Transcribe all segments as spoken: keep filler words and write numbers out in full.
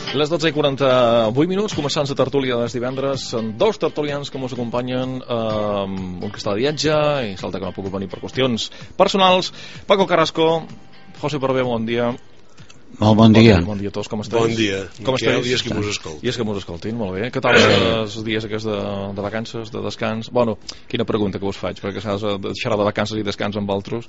Les dotze i quaranta-vuit minuts, començant la tertúlia des divendres. Són dos tertulians que ens acompanyen, eh, un que està de viatge i l'altre que no ha pogut venir per qüestions personals. Paco Carrasco, José Parvé, bon dia. Molt bon dia. Bon dia a tots, com esteu? Bon dia, com Miquel, i és que mos escoltin. I és que mos escoltin, molt bé. Què tal els dies aquests de, de vacances, de descans? Bueno, quina pregunta que us faig, perquè saps, deixarà de vacances i descans amb altres.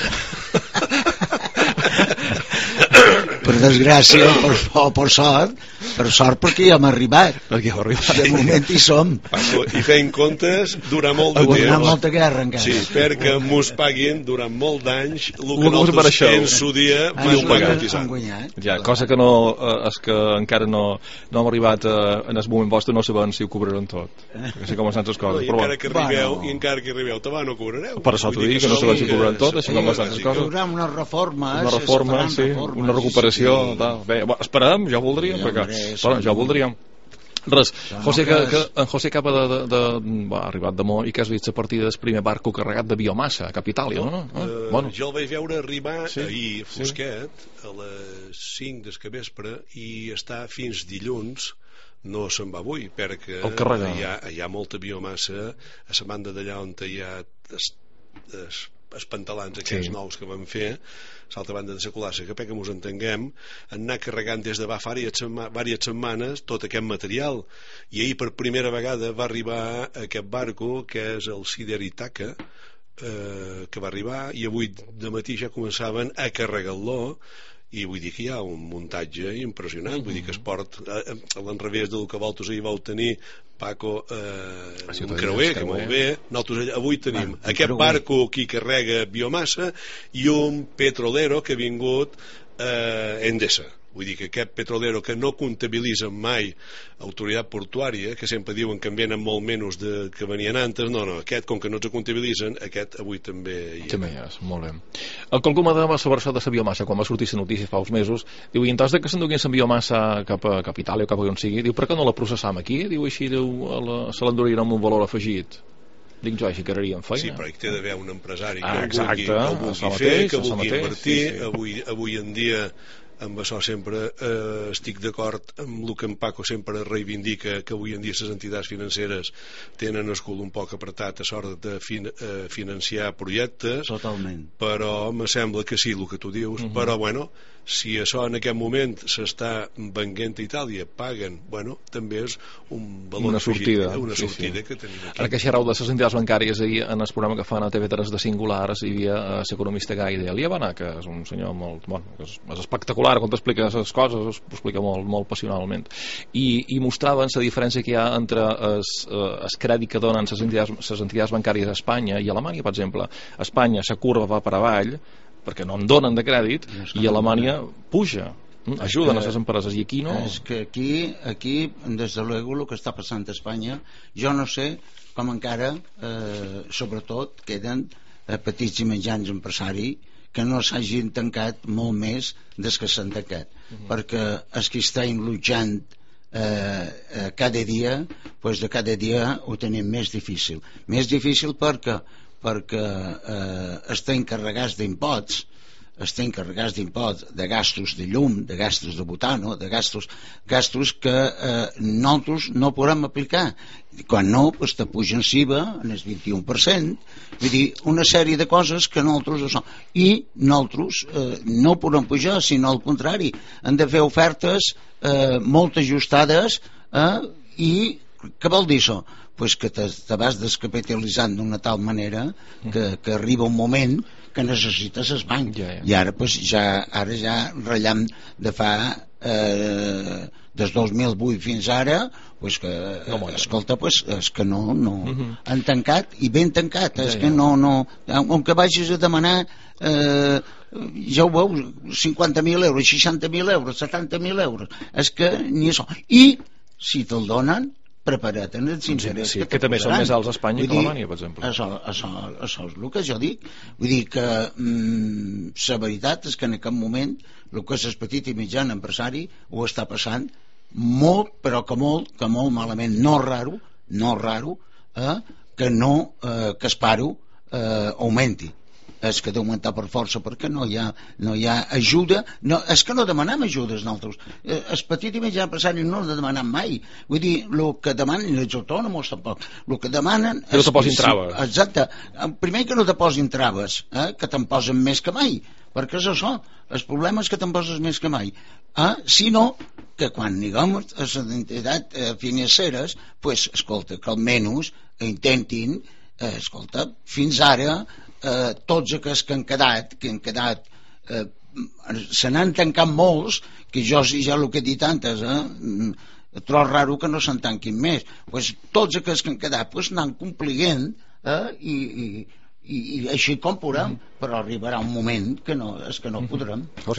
Per desgràcia, per, o per sort, per sort perquè ja hem arribat. Perquè hem arribat. De moment hi som. I fent comptes durant molt de temps. Durant molta guerra encara. Sí, perquè mos paguin durant molt d'anys el que Lo que nosaltres per en su dia Ah, vam sí, pagar han cotitzant. guanyat. Ja, cosa que no, eh, és que encara no, no hem arribat eh, en el moment vostre, no sabem si ho cobraran tot. Perquè sé com estan les coses. I Però encara bueno, que arribeu, Bueno. i encara que arribeu, també no cobrareu. per això t'ho dic, que no sabem si ho cobraran tot, així com estan les Hi coses. haurà una reforma. Una reforma, sí, una recuperació. Tal. Bé, bueno, esperem, jo voldríem, Ja, perquè, hombre, bueno, jo voldríem. Res, No, José, que que, és- que, en José acaba de, de, de, va, ha arribat de Mo i que has vist a partir del primer barco carregat de biomassa a Capitàlia, no? no? Uh, Bueno, Jo el vaig veure arribar Sí, ahir, sí. fosquet, a les cinc del capvespre, i està fins dilluns, no se'n va avui, perquè El carregar. hi ha, hi ha molta biomassa a la banda d'allà on hi ha es, es, els pantalans aquests Sí. nous que vam fer, l'altra banda de la Colassa, que perquè mos entenguem, han anat carregant des de fa diverses setma- diverses setmanes tot aquest material, i ahir per primera vegada va arribar aquest barco que és el Sider Itaca, eh, que va arribar, i avui de matí ja començaven a carregar-lo, i vull dir que hi ha un muntatge impressionant, vull dir que es port a, a l'enrevés del que vosaltres ahir vau tenir, Paco, eh, A un Ciutadella, creuer, que creuer. molt bé, nosaltres avui tenim Bueno, un aquest creuer. barco que carrega biomassa i un petrolero que ha vingut eh, Endesa. Vull dir que aquest petrolero que no comptabilitzen mai autoritat portuària, que sempre diuen que en venen molt menys de, que venien antes, no, no, aquest, com que no ens comptabilitzen, aquest avui també hi també hi és, molt bé. El qualcú m'adava sobre això de la biomassa, quan va sortir la notícia fa uns mesos, diu, i en tas de que s'enduguin la biomassa cap a Capitàlia o cap a on sigui, diu, per què no la processam aquí? Diu, així, diu, a la, se l'endurien amb un valor afegit. Dic jo, així quedaríem feina. Sí, però hi té d'haver un empresari que Ah, ho vulgui, exacte, que ho això vulgui fer, mateix, que això vulgui mateix, invertir. sí, sí. Avui, avui en dia, amb això sempre eh, estic d'acord amb el que en Paco sempre reivindica, que avui en dia les entitats financeres tenen el cul un poc apretat a l'hora de fin, eh, financiar projectes, Totalment. però me sembla que sí, el que tu dius, Mhm. però bueno, si això en aquest moment s'està venguent a Itàlia, paguen, bueno, també és un valor Una afegit, sortida, una sí, sortida sí. que tenim aquí. Ara que xerrau de les entitats bancàries, ahir en el programa que fan a T V tres de Singulars hi havia eh, l'economista Gai de Aliabana, que és un senyor molt, bueno, que és, és espectacular quan t'explica les coses, ho explica molt, molt passionalment, i, i mostraven la diferència que hi ha entre el eh, crèdit que donen les entitats, les entitats bancàries a Espanya i a Alemanya, per exemple. A Espanya la curva va per avall perquè no en donen de crèdit, No es i a Alemanya puja, mm, ajuden que- a les empreses, i aquí no. És que aquí, aquí, des de luego, el que està passant a Espanya, jo no sé com encara, eh, sobretot, queden eh, petits i mitjans empresaris que no s'hagin tancat molt més des que s'han tancat. Uh-huh. Perquè els que estan luchant eh, eh, cada dia, pues de cada dia ho tenim més difícil. Més difícil perquè perquè eh, estan carregats d'imposts, estan carregats d'imposts, de gastos de llum, de gastos de butano, de gastos, gastos que eh, nosaltres no podem aplicar. Quan no, pues te pugen S I V A en el vint-i-u per cent, vull dir, una sèrie de coses que nosaltres això. I nosaltres eh, no podem pujar, sinó al contrari, hem de fer ofertes eh, molt ajustades eh, i què vol dir això? Pues que te, te vas descapitalitzant d'una tal manera que, que arriba un moment que necessites el banc. Ja, ja. I ara, pues, ja, ara ja ratllam de fa eh, des dos mil vuit fins ara, pues que, No molla. escolta, pues, és que no, no Mhm. han tancat, i ben tancat, Ja, és ja. que no, no, on que vagis a demanar eh, ja ho veus, cinquanta mil euros, seixanta mil euros, setanta mil euros, és que ni això. I si te'l donen, prepara't en els interessos Sí, que, que també són posaran. més alts a Espanya Vull que a dir, Alemanya, per exemple. Això, això, això és el que jo dic. Vull dir que mm, la veritat és que en aquest moment el que és el petit i mitjan empresari ho està passant molt, però que molt, que molt malament. No raro, no raro, eh, que no, eh, que el paro eh, augmenti. és que d'augmentar per força perquè no hi ha, no hi ha ajuda, no, és que no demanem ajudes nosaltres, el petit i mitjà empresari no l'ha demanat mai, vull dir, el que demanen els autònoms tampoc, el que demanen que no te posin traves, exacte, primer que no te posin traves, eh? Que te'n posen més que mai, perquè és això, el problema és que te'n poses més que mai, eh? Sinó que quan diguem a les entitats eh, financeres, pues, escolta, que almenys intentin, eh, escolta, fins ara eh, tots aquests que han quedat que han quedat eh, se n'han tancat molts que jo ja el que he dit antes eh, trobo raro que no se'n tanquin més, pues, tots aquests que han quedat pues, anant complint eh, i, i I, i així com podrem, mm. però arribarà un moment que no, és que no podrem. José.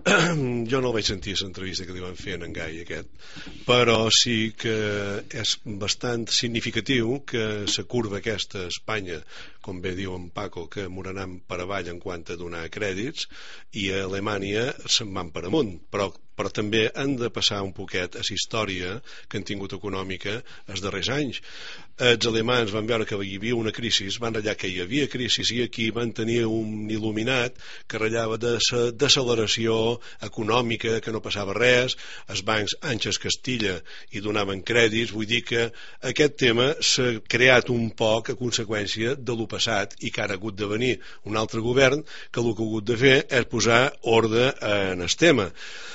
Jo no vaig sentir l'entrevista que li van fer en Gai aquest, però sí que és bastant significatiu que la curva aquesta a Espanya, com bé diu en Paco, que moraran per avall en quant a donar crèdits, i a Alemanya se'n van per amunt, però però també han de passar un poquet a la història que han tingut econòmica els darrers anys. Els alemans van veure que hi havia una crisi, van ratllar que hi havia crisi i aquí van tenir un il·luminat que ratllava de la deceleració econòmica, que no passava res, els bancs Anxes Castilla i donaven crèdits, vull dir que aquest tema s'ha creat un poc a conseqüència de lo passat i que ara ha hagut de venir un altre govern que el que ha hagut de fer és posar ordre en el tema.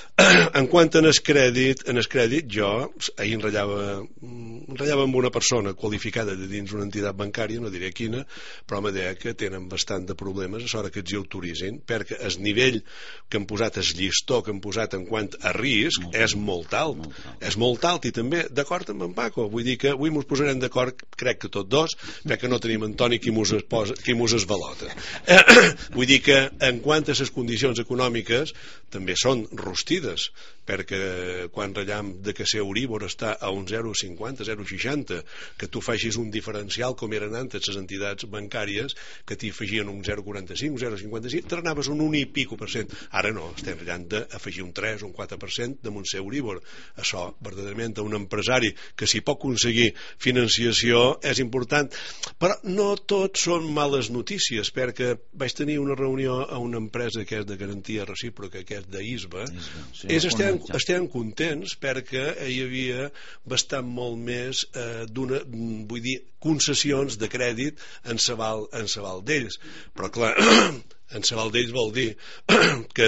En quant a el crèdit, en el crèdit jo ahir enrotllava, enrotllava amb una persona qualificada de dins una entitat bancària, no diré quina, però me deia que tenen bastant de problemes a l'hora que els hi autoritzin, perquè el nivell que han posat, el llistó que han posat en quant a risc molt és molt alt, molt alt. És molt alt i també d'acord amb en Paco, vull dir que avui mos posarem d'acord, crec que tots dos, perquè no tenim en Toni qui mos, posa, qui mos esvalota. Vull dir que en quant a les condicions econòmiques també són rostides, perquè quan ratllem de que l'Euríbor està a un zero coma cinquanta, zero coma seixanta, que tu facis un diferencial com eren antes les entitats bancàries que t'hi afegien un zero coma quaranta-cinc, un zero coma cinquanta cinc, t'anaves un un i pico per cent. Ara no, estem ratllant d'afegir un tres o un quatre per cent damunt l'Euríbor. Això, verdaderament, a un empresari que si pot aconseguir financiació és important. Però no tot són males notícies, perquè vaig tenir una reunió a una empresa que és de garantia recíproca, que és d'Isba. Sí, és estem, estem contents perquè hi havia bastant molt més eh, d'una, vull dir, concessions de crèdit en l'aval en l'aval d'ells, però clar en l'aval d'ells vol dir que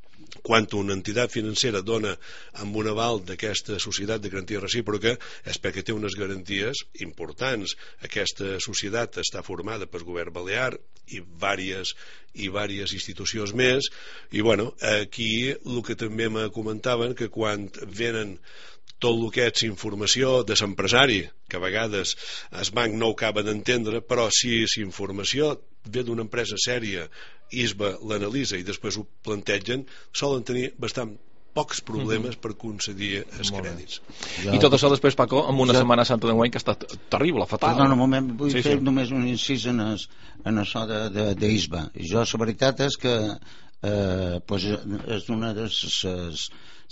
quan una entitat financera dona amb un aval d'aquesta societat de garantia recíproca és perquè té unes garanties importants. Aquesta societat està formada pel govern balear i vàries, i vàries institucions més, i bueno, aquí el que també me comentaven que quan venen tot el que és informació de l'empresari, que a vegades el banc no ho acaba d'entendre, però si l'informació ve d'una empresa sèria, Isba l'analitza i després ho plantegen, solen tenir bastant pocs problemes mm-hmm. per concedir els crèdits. Ja. I tot això després, Paco, amb una ja. Setmana Santa d'enguany que ha estat terrible, fatal. Perdona un moment, vull sí, fer sí. només un incís en, es, en això d'Isba. Jo, la veritat és que eh, pues, és una de les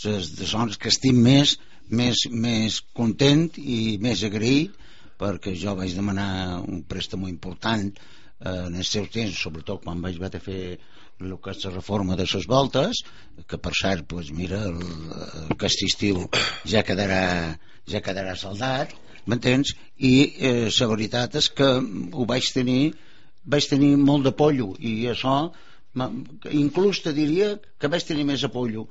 zones que estic més més, més content i més agraït, perquè jo vaig demanar un préstec important eh, en els seus temps, sobretot quan vaig haver de fer el que és la reforma de les voltes, que per cert, pues, mira, el, aquest estiu ja quedarà, ja quedarà saldat, m'entens? I eh, la veritat és que ho vaig tenir, vaig tenir molt de pollo, i això, inclús te diria que vaig tenir més apollo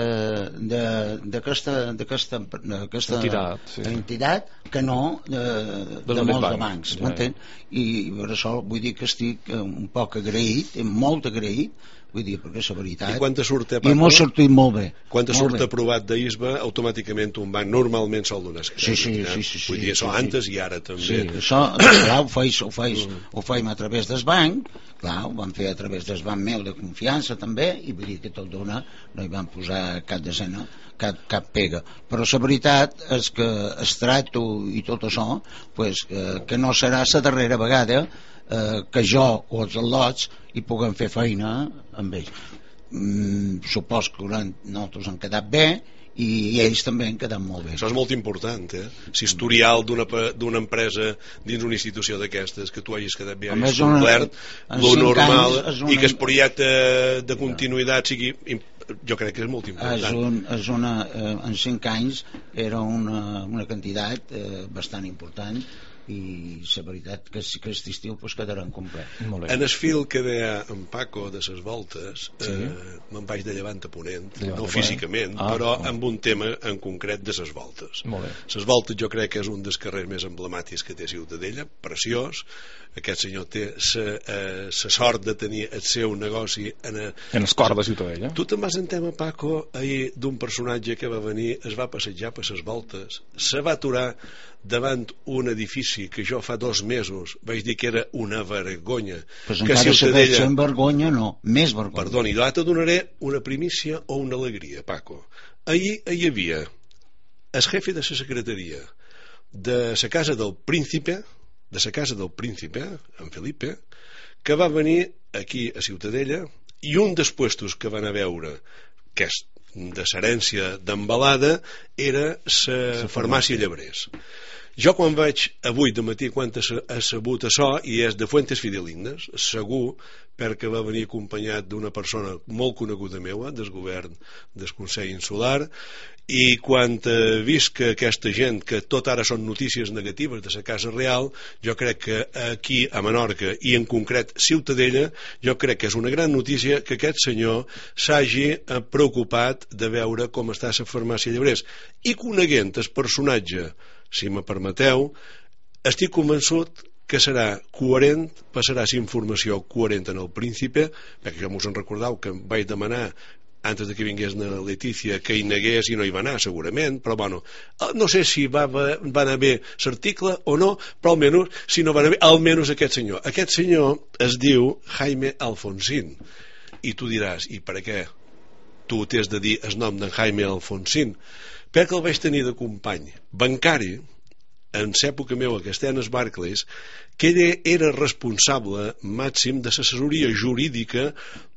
d'aquesta entitat, sí. entitat que no de, de, de molts bancs, bancs ja, ja. I per això vull dir que estic un poc agraït, molt agraït, vull dir, perquè és la veritat. I quan te surt, I m'ho ha sortit molt bé. Quan te surt aprovat d'Isba, automàticament un banc normalment sol donar crèdit. Sí, sí, sí, sí, vull dir, això sí, antes sí. I ara també. Sí, això, clar, ho faig, ho faig, mm. ho faig a través del banc, clar, ho vam fer a través del banc meu de confiança també, i vull dir que tot dona, no hi van posar cap desena, cap, cap pega. Però la veritat és que es tracto i tot això, pues, eh, que no serà la darrera vegada eh, que jo o els al·lots hi puguem fer feina amb ells. mm, supos que nosaltres han quedat bé i ells també han quedat molt bé. Això és molt important, eh? Si historial d'una d'una empresa dins una institució d'aquestes, que tu hagis quedat bé, hagis complert lo normal, i que el projecte de continuïtat sigui, jo crec que és molt important. És un, és una, eh, en cinc anys era una, una quantitat eh, bastant important, i la veritat que si aquest estiu pues, quedaran complet. En el fil que deia en Paco de les voltes, sí. eh, me'n vaig de llevant a ponent, llevant no físicament, ah, però oh. amb un tema en concret de les voltes. Les voltes jo crec que és un dels carrers més emblemàtics que té Ciutadella, preciós. Aquest senyor té la eh, sort de tenir el seu negoci en, a, en el cor de Ciutadella. Tu te'n vas en tema, Paco, ahir d'un personatge que va venir, es va passejar per les voltes, se va aturar davant un edifici que jo fa dos mesos vaig dir que era una vergonya. Pues que encara Ciutadella... se vergonya, no, més vergonya. Perdoni, jo te donaré una primícia o una alegria, Paco. Ahir hi havia el jefe de la secretaria de la casa del príncipe, de la casa del príncipe, en Felipe, que va venir aquí a Ciutadella, i un dels puestos que van a veure, que és de l'herència d'embalada, era la farmàcia Llebrers. Jo quan vaig avui de matí quan he sabut això, i és de Fuentes Fidelignes, segur, perquè va venir acompanyat d'una persona molt coneguda meua, del govern del Consell Insular, i quan he vist que aquesta gent, que tot ara són notícies negatives de la Casa Real, jo crec que aquí a Menorca, i en concret Ciutadella, jo crec que és una gran notícia que aquest senyor s'hagi preocupat de veure com està la farmàcia Llebrers, i coneguent el personatge, si me permeteu, estic convençut que serà coherent, passarà la informació coherent en el príncipe, perquè jo m'ho en recordeu que vaig demanar antes de que vingués la Letícia que hi negués i no hi va anar segurament, però bueno, no sé si va, va, va anar bé l'article o no, però almenys si no va anar bé, almenys aquest senyor aquest senyor es diu Jaime Alfonsín, i tu diràs, i per què tu t'has de dir el nom d'en Jaime Alfonsín? Perquè el vaig tenir de company bancari en l'època meva que estem als Barclays, que ell era responsable màxim de l'assessoria jurídica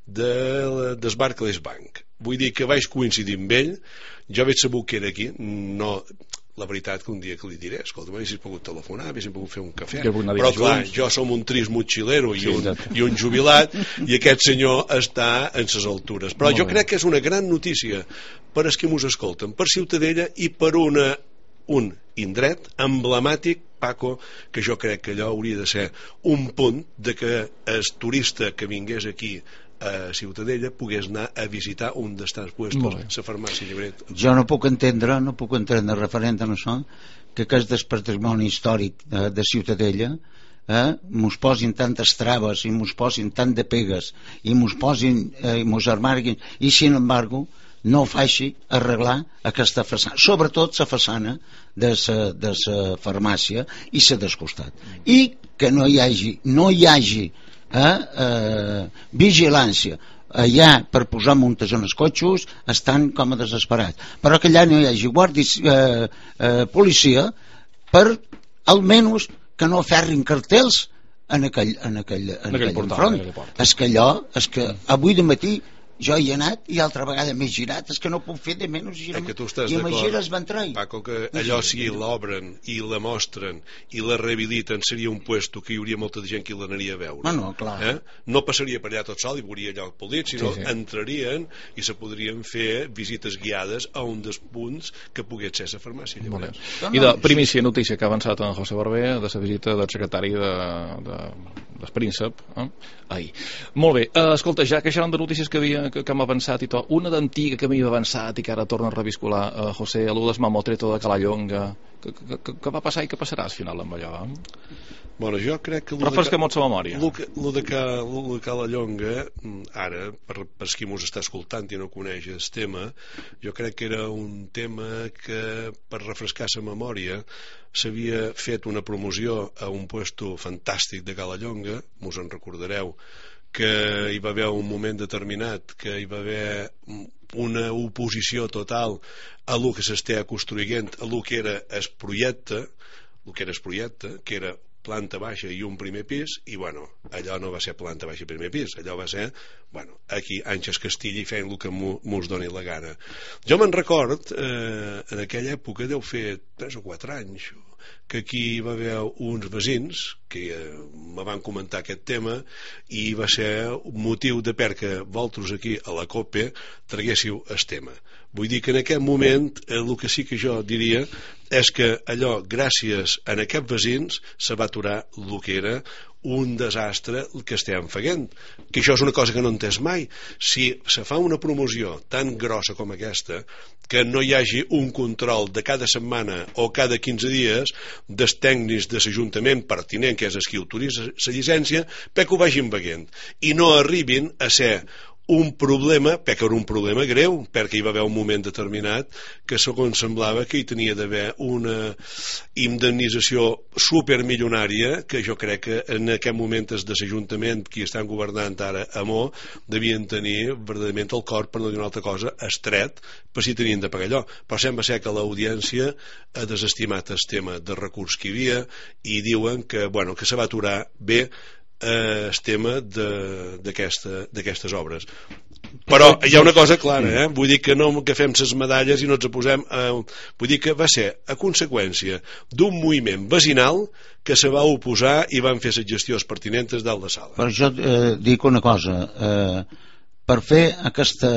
de, del Barclays Bank. Vull dir que vaig coincidir amb ell, jo vaig saber que era aquí, no, la veritat que un dia que li diré, escolta, m'haguessis pogut telefonar, haguessin pogut fer un cafè, però clar, jo som un trist motxilero i, un, i un jubilat, i aquest senyor està en ses altures. Però jo crec que és una gran notícia per als que mos escolten, per Ciutadella i per una, un indret emblemàtic, Paco, que jo crec que allò hauria de ser un punt de que el turista que vingués aquí a Ciutadella pogués anar a visitar un d'estants puestos, la farmàcia Llebret. Jo no puc entendre, no puc entendre referent a això, que aquest del patrimoni històric eh, de Ciutadella eh, mos posin tantes traves i mos posin tant de pegues i mos posin eh, i mos armarguin, i sin embargo no faci arreglar aquesta façana, sobretot la façana de la de la farmàcia i la del costat, i que no hi hagi no hi hagi eh, eh, vigilància allà per posar muntes en els cotxos, estan com a desesperats, però que allà no hi hagi guàrdies, eh, eh, policia, per almenys que no ferrin cartells en aquell, en aquell, en aquell, aquell portal, enfront. És que allò, és que avui de matí jo hi he anat i altra vegada m'he girat, és que no puc fer de menys i, i me gires ventrall. Paco, que allò si l'obren i la mostren i la rehabiliten seria un puesto que hi hauria molta gent que l'anaria a veure. Bueno, clar. Eh? No passaria per allà tot sol i veuria allò polit, sinó sí, sí. entrarien i se podrien fer visites guiades a un dels punts que pogués ser la farmàcia. I de primícia notícia que ha avançat en José Barber de la visita del secretari de, de, del príncep eh? ahir. Molt bé, uh, escolta, ja que ja de notícies que havia que, que hem avançat i tot, una d'antiga que m'hi ha avançat i que ara torna a reviscular, uh, José, allò del mamotreto de Calallonga, que, que, que, que va passar i què passarà al final amb allò? Eh? Bueno, jo crec que... Refresca molt la memòria. Lo de, de Calallonga, ara, per, per qui mos està escoltant i no coneix el tema, jo crec que era un tema que, per refrescar la memòria, s'havia fet una promoció a un puesto fantàstic de Calallonga, mos en recordareu, que hi va haver un moment determinat que hi va haver una oposició total a lo que s'està construint, a lo que era el projecte, el que era el projecte, que era planta baixa i un primer pis, i bueno, allò no va ser planta baixa i primer pis, allò va ser, bueno, aquí Àngels Castilli fent el que mos doni la gana. Jo me'n record, eh, en aquella època deu fer tres o quatre anys, que aquí va haver uns veïns que eh, me van comentar aquest tema i va ser un motiu de perquè vosaltres aquí a la COPE traguéssiu el tema. Vull dir que en aquest moment eh, el que sí que jo diria és que allò, gràcies a aquests veïns, se va aturar el que era un desastre que estem fent, que això és una cosa que no entès mai. Si se fa una promoció tan grossa com aquesta, que no hi hagi un control de cada setmana o cada quinze dies dels tècnics de l'Ajuntament pertinent, que és el qui autoritza la llicència, perquè ho vagin veient i no arribin a ser un problema, perquè era un problema greu, perquè hi va haver un moment determinat que segons semblava que hi tenia d'haver una indemnització supermilionària, que jo crec que en aquest moment des de l'Ajuntament qui estan governant ara a Mo devien tenir verdaderament el cor, per no dir una altra cosa, estret, per si tenien de pagar allò. Però sembla ser que l'audiència ha desestimat el tema de recurs que hi havia i diuen que, bueno, que se va aturar bé el tema d'aquestes obres. Però hi ha una cosa clara, eh? Vull dir que no agafem les medalles i no ens posem a... vull dir que va ser a conseqüència d'un moviment vecinal que se va oposar i van fer les gestions pertinents dalt de sala. Però jo eh, dic una cosa, eh, per fer aquesta,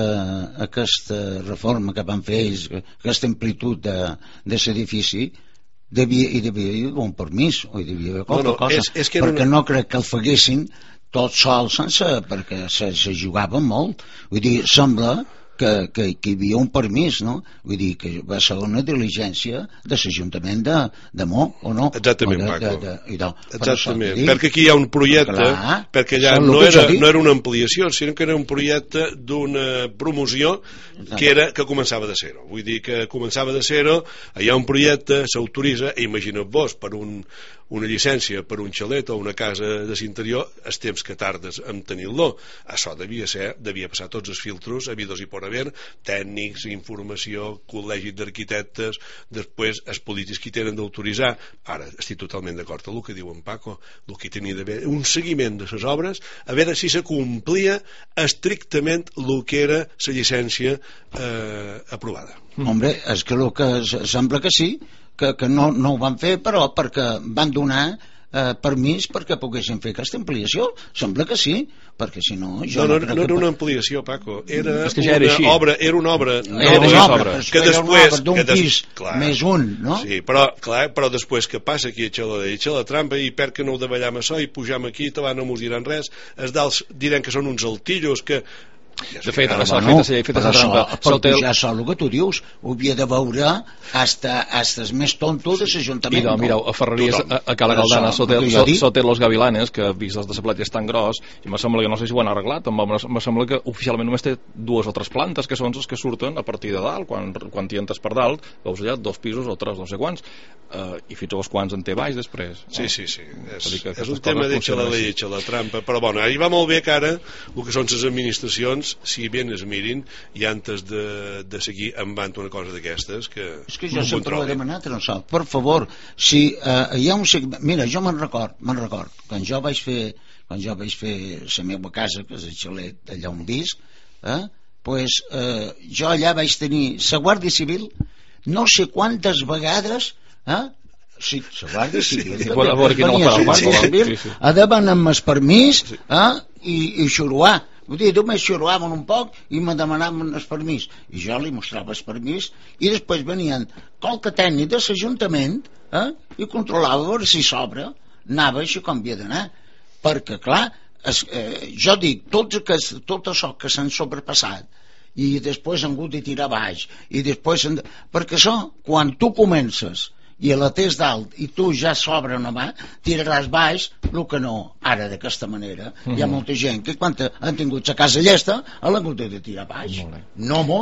aquesta reforma que van fer ells, aquesta amplitud de, de l'edifici, devia, hi devia haver un permís o hi devia haver qualque no, no, cosa és, és que perquè no... no crec que el faguessin tot sol sense, perquè se, se jugava molt, vull dir, sembla que, que, que hi havia un permís, no? Vull dir que va ser una diligència de l'Ajuntament de, de Mo, o no? Exactament, o de, Paco. De, de, de, Exactament, dir, perquè aquí hi ha un projecte, clar, perquè allà no era, no era una ampliació, sinó que era un projecte d'una promoció que, era, que començava de zero. Vull dir que començava de zero, hi ha un projecte, s'autoritza, i imagina't-vos, per un una llicència per un xalet o una casa de l'interior, els temps que tardes en tenir-lo, això devia ser, devia passar tots els filtros habidos i por haver, tècnics, informació, col·legi d'arquitectes, després els polítics que tenen d'autoritzar. Ara estic totalment d'acord amb el que diu en Paco, el que tenia d'haver un seguiment de les obres, a veure si se complia estrictament el que era la llicència eh, aprovada. Hombre, és que el que sembla que sí, que, que no, no ho van fer, però perquè van donar eh, permís perquè poguessin fer aquesta ampliació. Sembla que sí, perquè si no... Jo no, no, no, no era una ampliació, Paco, era, és que ja era una obra, era una obra no, era una obra, que era després, una obra d'un des... pis clar, més un, no? Sí, però, clar, però després que passa aquí a Xaladell, a la trampa, i per què no ho davallam això i pujam aquí, te no mos diran res, els dals diran que són uns altillos, que de fet, ara s'ha fet la feta trampa per pujar sol, el que tu dius ho havia de veure hasta, hasta el més tonto de l'Ajuntament. Mira, mireu, a Ferreries, a, a Cala Galdana Sotel, Sotel Los Gavilanes, que vist des de la platja és tan gros, i me sembla que no sé si ho han arreglat, me sembla que oficialment només té dues o tres plantes, que són les que surten a partir de dalt, quan, quan t'hi entres per dalt veus allà dos pisos o tres, no sé quants, uh, i fins a uns quants en té baix després. Sí, sí, sí, és, és un tema de Xaladell i la trampa, però bueno, hi va molt bé que ara el que són les administracions, si ben es mirin, i antes de, de seguir envant una cosa d'aquestes que és que jo sempre ho he demanat, no sap, per favor, si uh, hi ha un segment, mira, jo me'n record, me'n record, quan jo vaig fer quan jo vaig fer la meva casa, que és el xalet allà on visc, eh, pues, uh, jo allà vaig tenir la Guàrdia Civil no sé quantes vegades, eh, sí, la Guàrdia Civil sí, a veure qui no la farà, ha de venir amb el permís eh, i, i xuruar. Vull dir, només xurraven un poc i me demanaven el permís i jo li mostrava el permís i després venien qualque tècnic de l'Ajuntament eh, i controlava a veure si s'obre anava així com havia d'anar, perquè clar es, eh, jo dic tots que, tot això que s'han sobrepassat i després han hagut de tirar baix i després han... perquè això quan tu comences i a la tens dalt i tu ja s'obre una mà tiraràs baix el que no, ara d'aquesta manera mm-hmm. Hi ha molta gent que quan han tingut la casa llesta l'han hagut de tirar baix, no molts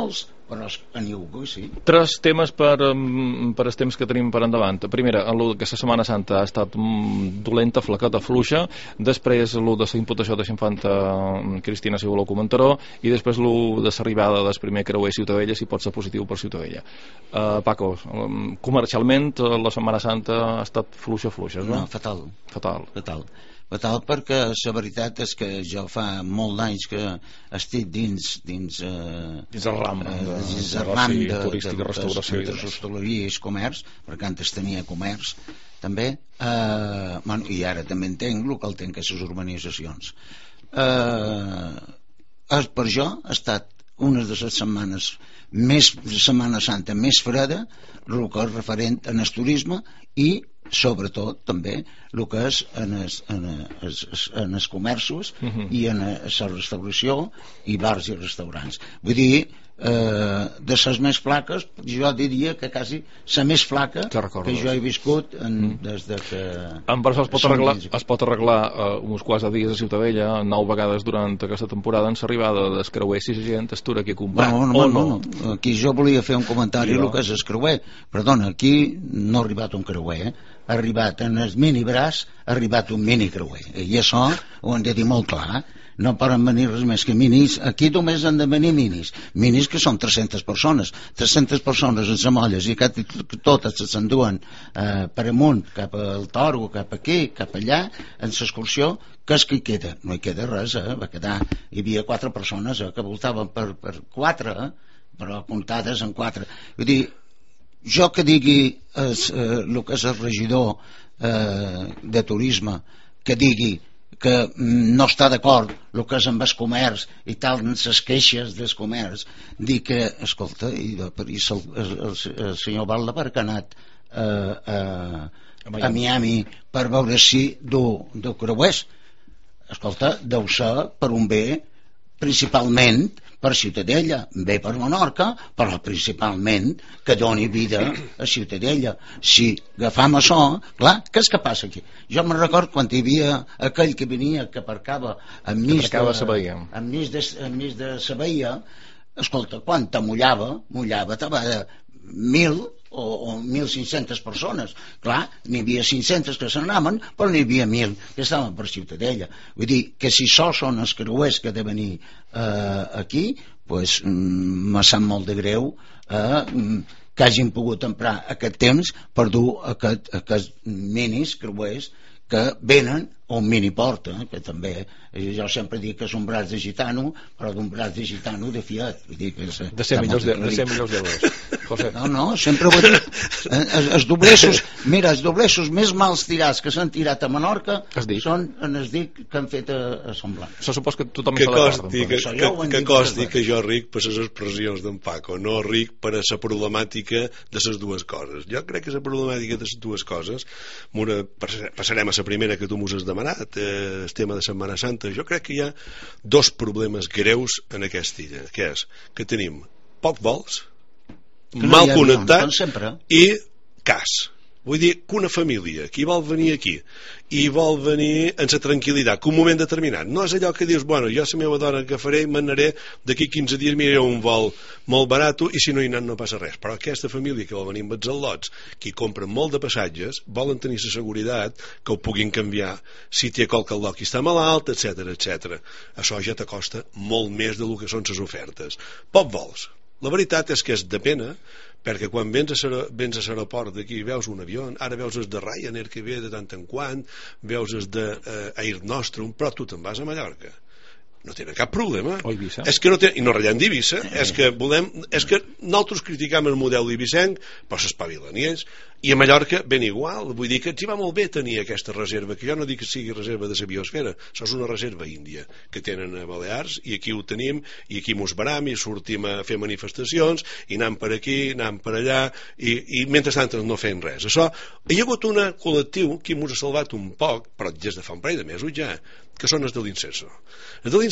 però n'hi ha que sí. Tres temes per, per els temps que tenim per endavant. Primera, aquesta Setmana Santa ha estat dolenta, flaqueta, fluixa. Després, el de la imputació de la infanta Cristina, si voleu comentar-ho, i després el de l'arribada del primer creuer a Ciutadella, si pot ser positiu per Ciutadella. Uh, Paco, comercialment la Setmana Santa ha estat fluixa, fluixa, no? No, fatal. Fatal. Fatal. Fatal perquè la veritat és que jo fa molt d'anys que estic dins dins, eh, dins el ram, eh, de, dins el ram de, turístic, de, de restauració de, de, de hostaleria i comerç, perquè antes tenia comerç també, eh, bueno, i ara també entenc el que el tenc a les urbanitzacions. Eh, per jo ha estat una de les setmanes més, Setmana Santa més freda, el que és referent en el turisme i sobretot també el que és en els, en els, en els comerços uh-huh. i en la restauració i bars i restaurants. Vull dir, eh, de les més flaques, jo diria que quasi la més flaca que, que jo he viscut en, uh-huh. des de que... En Barça es pot arreglar, es pot arreglar uh, uns quants de dies a Ciutadella, nou vegades durant aquesta temporada, en l'arribada dels creuers, si la gent estura aquí a comprar. No, no, no, no, no. Aquí jo volia fer un comentari el que és el creuer. Perdona, aquí no ha arribat un creuer, eh? Ha arribat en el minibraç, ha arribat un mini creuer, i això ho hem de dir molt clar. No poden venir res més que minis. Aquí només han de venir minis, minis que són tres-centes persones, tres-centes persones en samolles, i que totes s'enduen eh, per amunt, cap al Toro, cap aquí, cap allà, en l'excursió. Què és que hi queda? No hi queda res, eh? Va quedar, hi havia quatre persones eh, que voltaven per, per quatre, eh? Però comptades en quatre. Vull dir, jo que digui es, eh, el que és el regidor eh, de turisme, que digui que no està d'acord el que és amb el comerç i tal, en les queixes del comerç, dir que, escolta, i, i el, el, el, el senyor Valdebar que ha anat eh, a, a Miami per veure si du, du creuers, escolta, deu ser per un bé principalment per Ciutadella, bé per Menorca, però principalment que doni vida a Ciutadella. Si agafam això, clar, què és que passa aquí? Jo me'n record quan hi havia aquell que venia, que aparcava enmig de, enmig de, enmig de la veia, escolta, quan te mullava, mullava, te va de mil o, o mil cinc-centes persones. Clar, n'hi havia cinc-centes que se n'anaven, però n'hi havia mil que estaven per Ciutadella. Vull dir que si això són els creuers que ha de venir eh, aquí, pues, mm, me sap molt de greu eh, que hagin pogut emprar aquest temps per dur aquest, aquests minis creuers que venen o un miniport, eh, que també jo sempre dic que és un braç de gitano, però d'un braç de gitano de fiat, vull dir que és, de ser millors de, de ser millors d'euros. José. No, no, sempre ho he dit. Els, els dobleços, mira, els dobleços més mals tirats que s'han tirat a Menorca són en els dic que han fet a, a Sant Blanc. Se supos que tothom que està d'acord. Que, que, que, que costi que jo ric per les expressions d'en Paco, no ric per a la problemàtica de les dues coses. Jo crec que la problemàtica de les dues coses, mura, passarem a la primera que tu mos has demanat, eh, el tema de Setmana Santa. Jo crec que hi ha dos problemes greus en aquesta illa, que és que tenim poc vols, no mal connectat i cas. Vull dir que una família que vol venir aquí i vol venir en la tranquil·litat, que un moment determinat, no és allò que dius, bueno, jo la meva dona que faré, m'anaré d'aquí quinze dies, miraré un vol molt barat i si no hi anem no passa res. Però aquesta família que vol venir amb els al·lots, que compren molt de passatges, volen tenir la seguretat que ho puguin canviar si té qualque al·lot que està malalt, etcètera, etcètera. Això ja t'acosta molt més del que són les ofertes. Poc vols. La veritat és que és de pena, perquè quan vens a l'aeroport d'aquí veus un avió, ara veus el de Ryanair que ve de tant en quant, veus el d'Air Nostrum, però tu te'n vas a Mallorca. No tenen cap problema. O Eivissa. És que no ten... I no ratllem d'Eivissa. Eh. És que volem... És que nosaltres criticam el model eivissenc, però s'espavilen ells. I a Mallorca ben igual. Vull dir que ens hi va molt bé tenir aquesta reserva, que jo no dic que sigui reserva de la biosfera, això és una reserva índia que tenen a Balears, i aquí ho tenim, i aquí mos baram, i sortim a fer manifestacions, i anem per aquí, anem per allà, i, i mentrestant no fem res. Això, hi ha hagut un col·lectiu que mos ha salvat un poc, però des de fa un parell de mesos ja, que són els de l'Inceso. Els de l'Inceso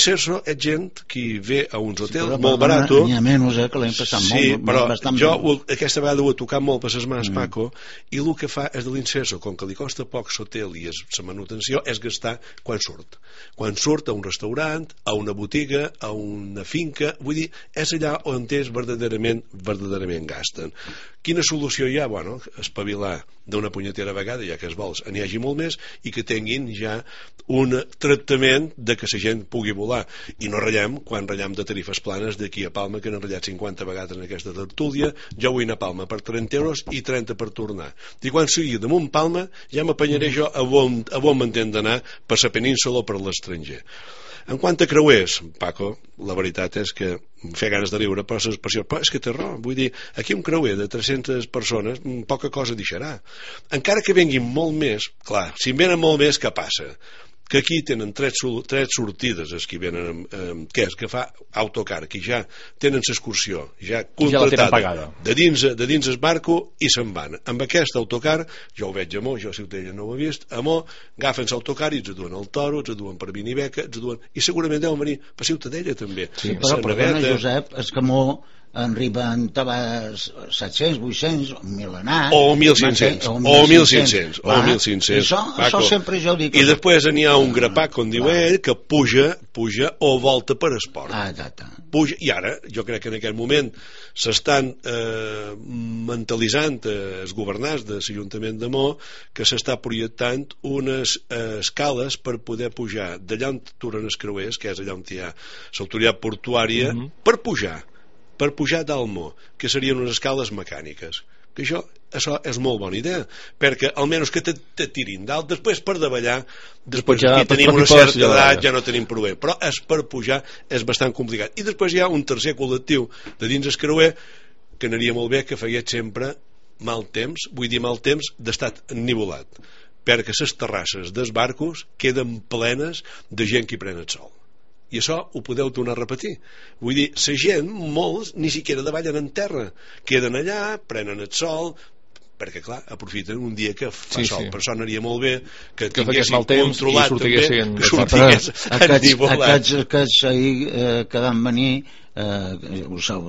l'inserso és gent que ve a uns hotels sí, molt baratos. N'hi ha menys, eh, que l'hem passat sí, molt, però bastant jo molt. aquesta vegada ho he tocat molt per les mans, Mm. Paco, i el que fa és de l'inserso, com que li costa poc l'hotel i la manutenció, és gastar quan surt. Quan surt a un restaurant, a una botiga, a una finca, vull dir, és allà on ells verdaderament, verdaderament gasten. Quina solució hi ha? Bueno, espavilar d'una punyetera vegada, ja que es vols, n'hi hagi molt més i que tinguin ja un tractament de que la gent pugui volar. I no ratllem quan ratllem de tarifes planes d'aquí a Palma, que n'han ratllat cinquanta vegades en aquesta tertúlia. Jo vull anar a Palma per trenta euros i trenta per tornar. I quan sigui damunt Palma ja m'apanyaré jo a on, a on m'entén d'anar per la península o per l'estranger. En quant a creuers, Paco, la veritat és que em fa ganes de riure, però l'expressió, però és que té raó, vull dir, aquí un creuer de tres-centes persones poca cosa deixarà. Encara que venguin molt més, clar, si en venen molt més, què passa? Que aquí tenen tres, tres sortides els que venen, eh, què és? Que fa autocar, que ja tenen l'excursió ja contractada ja de dins, de dins el barco i se'n van. Amb aquest autocar, jo ho veig a Mo, jo a Ciutadella no ho he vist, a Mo agafen l'autocar i ens duen al Toro, ens duen per Vinibeca, ens duen... i segurament deuen venir per Ciutadella també. Sí, però perdona, Josep, és que Mo arriben set-cents, vuit-cents, un milenar o mil cinc-cents o mil cinc-cents o mil cinc-cents això, això sempre jo dic i després n'hi ha un grapat, com diu ell, que puja, puja o volta per esport ah, exacte. Puja, i ara jo crec que en aquest moment s'estan eh, mentalitzant eh, els governants de l'Ajuntament de Mo que s'està projectant unes eh, escales per poder pujar d'allà on aturen els creuers, que és allà on hi ha l'autoritat portuària, mm -hmm. per pujar per pujar d'Almo, que serien unes escales mecàniques. Que això, això és molt bona idea, perquè almenys que te, te tirin dalt, després per davallar, després ja, aquí tenim una certa edat, ja no tenim problema, però és per pujar és bastant complicat. I després hi ha un tercer col·lectiu de dins el creuer que aniria molt bé que fagués sempre mal temps, vull dir mal temps d'estat ennivolat, perquè les terrasses dels barcos queden plenes de gent que pren el sol. I això ho podeu tornar a repetir. Vull dir, la gent, molts, ni siquiera davallen en terra. Queden allà, prenen el sol, perquè, clar, aprofiten un dia que fa sí, sol. Sí. Per això aniria molt bé que, que tinguessin controlat també, que sortigués ennivolat. Aquests, aquests ahir eh, que van venir, eh,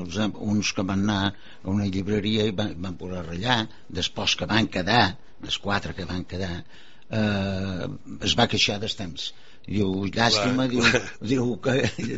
uns que van anar a una llibreria i van, van poder ratllar, després que van quedar, els quatre que van quedar, eh, es va queixar dels temps. Diu, llàstima, diu, diu que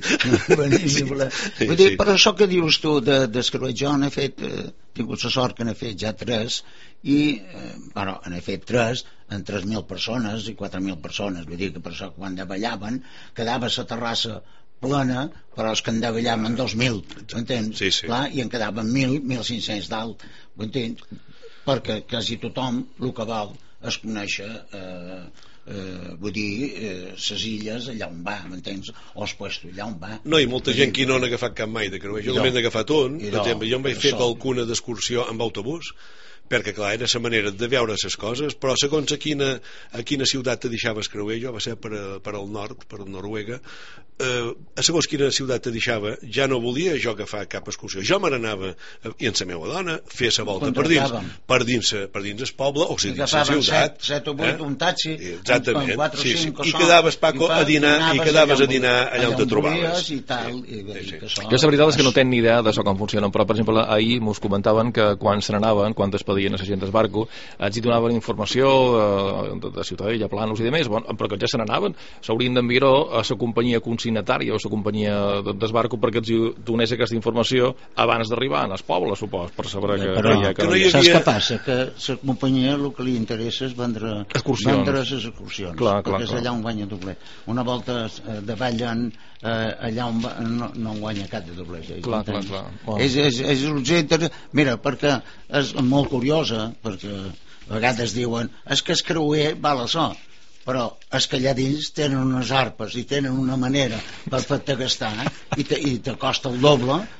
sí, vull dir, per això que dius tu de, de jo n'he fet, eh, tingut la sort que n'he fet ja tres i, eh, però n'he fet tres en tres mil persones i quatre mil persones, vull dir que per això quan davallaven quedava la terrassa plena, però els que en davallaven dos mil, m'entens? Sí, sí. Clar, i en quedaven mil, mil cinc-cents dalt, m'entens? Perquè quasi tothom el que vol és conèixer eh, Uh, vull dir, les uh, illes allà on va, m'entens? O els puestos allà on va. No, i molta gent que no n'ha agafat cap mai de creuer. Jo només n'he agafat un, per exemple, jo em vaig fer qualcuna d'excursió amb autobús, perquè clar, era la manera de veure les coses, però segons a quina, a quina ciutat te deixava el creuer, jo va ser per, a, per al nord, per a Noruega, eh, a segons quina ciutat te deixava, ja no volia jo agafar cap excursió, jo me n'anava i amb la meva dona, fer la volta per dins, per dins, per dins el poble, o sigui, dins la ciutat, set o vuit, un taxi, exactament, sí, sí. I quedaves, Paco, a dinar, i quedaves a dinar allà on te trobaves. I tal, i, i sí, sí. Jo la veritat és que no tenc ni idea de com funcionen, però per exemple ahir mos comentaven que quan se n'anaven, quan es pedien a la gent del barco, els hi donaven informació eh, de, de Ciutadella, Planos i demés, bon, però que ja se n'anaven, s'haurien d'enviar a la companyia consignatària o a la companyia de, del barco perquè els donés aquesta informació abans d'arribar al poble, supos, per saber que, però, que, ja, que, que no hi havia... Saps què passa? Que la companyia el que li interessa és vendre excursions, vendre les excursions clar, clar, perquè és allà on guanya dobler. Una volta eh, davallen eh, allà on va, no, no en guanya cap de doblers. Clar, clar, clar. Wow. És, és, és urgent. Mira, perquè és molt curiosa, perquè a vegades diuen és que el creuer val això, però és que allà dins tenen unes arpes i tenen una manera per fer-te gastar i te, i te costa el doble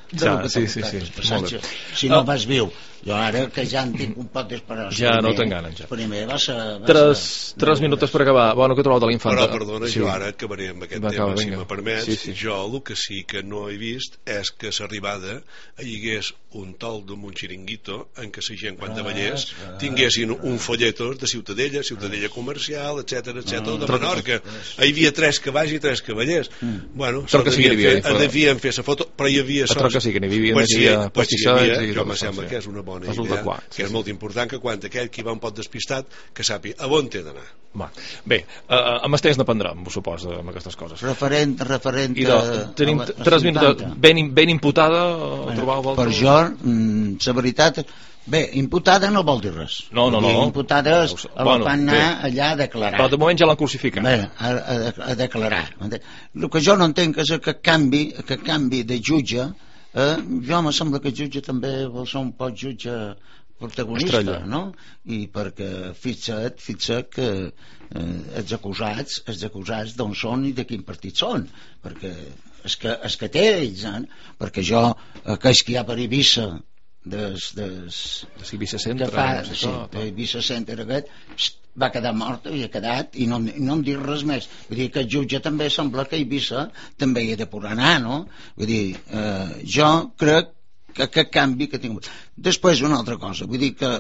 de lo que sí, t'ha sí, sí, sí. passat. Si no vas viu. Jo ara que ja en tinc un poc d'esperança. Ja no t'enganen, ja. Primer va ser... Va tres, ser tres minuts per acabar. Bueno, què trobeu de l'Infanta? Però, perdona, sí. Jo ara acabaré amb aquest Va, tema, acaba, si me permets. Sí, sí. Jo el que sí que no he vist és que s'arribada hi hagués un tol d'un xiringuito en què la gent, quan de Vallès, tinguessin un folletos de Ciutadella, Ciutadella Comercial, etcètera, etcètera, de Menorca. Hi havia tres cavalls i tres cavallers. Bueno, devien fer la foto, però hi havia sols. Que sí, que n'hi havia pastissalls i... Jo me sembla que és una bona idea, que és molt important que quan aquell qui va un pot despistat que sàpiga a on té d'anar. Bé, amb estès n'aprendrem, suposo, amb aquestes coses. Referent, referent tenim tres minuts ben imputada. Per jo, la veritat, bé, imputada no vol dir res. No, no, no. Imputada la van anar allà a declarar. Però de moment ja l'han crucificat. Bé, a declarar. El que jo no entenc és que canvi, que canvi de jutge. Eh, jo me sembla que el jutge també vol ser un poc jutge protagonista, Estrella. No? I perquè fixa't, fixa't que eh, els acusats els acusats d'on són i de quin partit són, perquè és que, és que té ells, eh? Perquè jo aquells que hi ha per Eivissa des, des, des Eivissa Center, fa, no sé sí, de Eivissa Center aquest pst, va quedar mort, havia quedat i no, no em dir res més, vull dir que el jutge també sembla que a Eivissa també hi ha de poder anar, no? Vull dir, eh, jo crec que aquest canvi que ha tingut. Després una altra cosa, vull dir que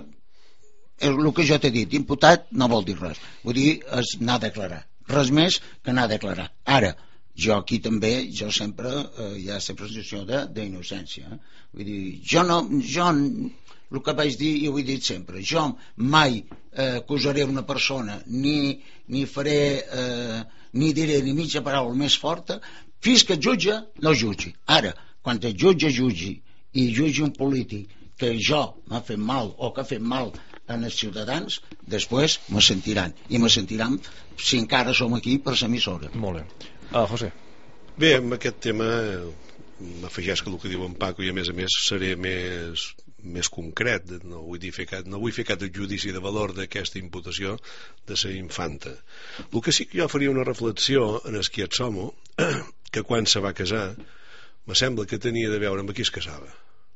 el que jo t'he dit, imputat no vol dir res, vull dir és anar a declarar, res més que anar a declarar. Ara, jo aquí també, jo sempre eh, hi ha la presumpció d'innocència, eh? Vull dir, jo no, jo el que vaig dir i ho he dit sempre, jo mai eh, acusaré una persona ni, ni faré eh, ni diré ni mitja paraula més forta fins que el jutge no jutgi. Ara, quan el jutge jutgi i jutgi un polític que jo m'ha fet mal o que ha fet mal en els ciutadans, després me sentiran i me sentiran si encara som aquí per l'emissora. Molt bé. Ah, José. Bé, amb aquest tema m'afegeix que el que diu en Paco i a més a més seré més més concret, no vull dir fer cap, no vull fer cap judici de valor d'aquesta imputació de la infanta. El que sí que jo faria una reflexió en el Quiet Somo, que quan se va casar me sembla que tenia de veure amb qui es casava,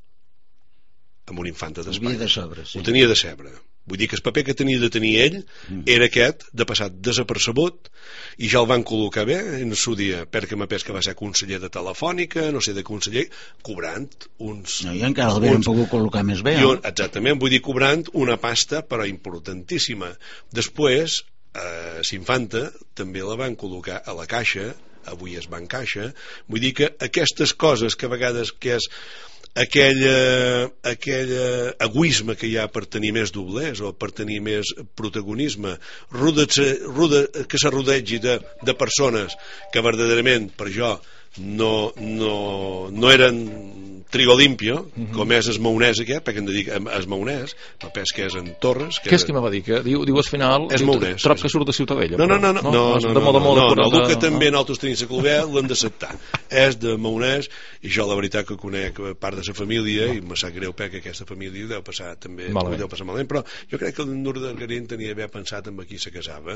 amb una infanta d'Espanya. Sí. Ho tenia de cebre. Vull dir que el paper que tenia de tenir ell era aquest, de passar desapercebut, i ja el van col·locar bé en el seu dia, perquè m'apès que va ser conseller de Telefònica, no sé de conseller, cobrant uns... No, i encara l'havien pogut col·locar més bé. Un, exactament, vull dir, cobrant una pasta, però importantíssima. Després, eh, s'infanta també la van col·locar a la Caixa, avui es Banc Caixa, vull dir que aquestes coses que a vegades que és aquell, aquell egoisme que hi ha per tenir més doblers o per tenir més protagonisme, ruda, ruda, que se rodegi de, de persones que verdaderament per jo no, no, no eren trigo limpio, uh -huh. com és es maonès aquest, perquè hem de dir es maonès, no pes que és en Torres. Què és que me va dir? Que diu, diu al final, és maonès. Trob que surt de Ciutadella. No, no, no, no, no, no, no, no, no, no, el que també nosaltres tenim a Colbert l'hem d'acceptar. És de maonès, i jo la veritat que conec part de la família, i me sap greu perquè aquesta família deu passar també, deu passar malament, però jo crec que el Nur d'Argarín tenia d'haver pensat en qui se casava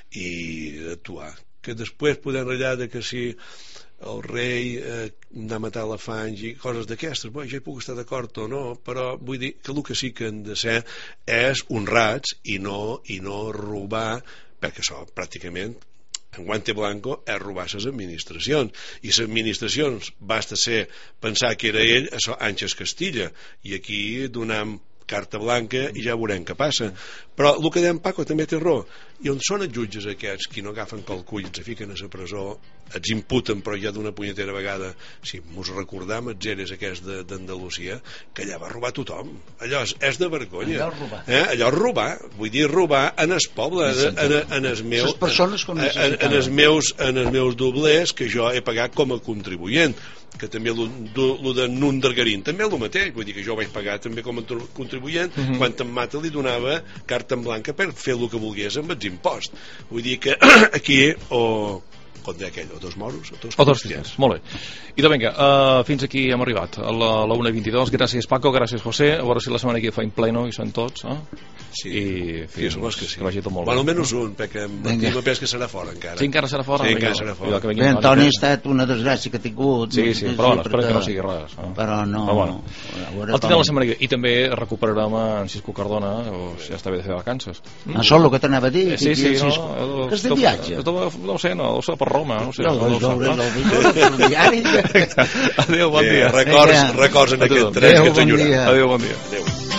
i d'actuar. Que després podem ratllar de que si el rei eh, anar a matar elefants i coses d'aquestes, bé, ja hi puc estar d'acord o no, però vull dir que el que sí que han de ser és honrats i no, i no robar, perquè això pràcticament en guante blanco és robar les administracions, i les administracions basta ser pensar que era ell, això Àngels Castilla, i aquí donam carta blanca i ja veurem què passa. Però el que deia en Paco també té raó, i on són els jutges aquests qui no agafen pel cull, ens fiquen a la presó, ens imputen, però ja d'una punyetera vegada, si mos recordam els eres aquests d'Andalusia, que allà va robar tothom, allò és, és de vergonya, allò és robar, eh? allò és robar, vull dir robar en el poble, en, en, en els meus en, en els meus en els meus doblers que jo he pagat com a contribuent, que també el de Nun d'Argarín també és el mateix, vull dir que jo vaig pagar també com a contribuent, uh -huh. quan en Mata li donava carta en blanca per fer el que volgués amb els imposts, vull dir que aquí o com deia aquell, o dos moros o dos, o dos cristians. Molt bé. I doncs vinga, uh, fins aquí hem arribat a la, la una i vint-i-dos. Gràcies Paco, gràcies José, a veure si la setmana que fa en pleno i són tots, eh? Sí, i sí, supos que sí. Que vagi tot molt bueno, bé. almenys un, perquè Martí me pensa que serà fora encara. Sí, encara serà fora? Sí, encara serà fora. Bé, Antoni ha estat una desgràcia que ha tingut. Sí, sí, però bueno, espero que no sigui res. Eh? Però no... Però bueno, el tindrem la setmana que... I també recuperarem en Cisco Cardona, o si ja està bé de fer vacances. Mm? A Sol, el que t'anava a dir. Sí, sí, no, que és de viatge. No ho sé, no, deu ser per Roma, no sé. No, no, no, no, adéu, bon dia. Records en aquest tren que t'enyorà. Adéu, bon dia. Adéu.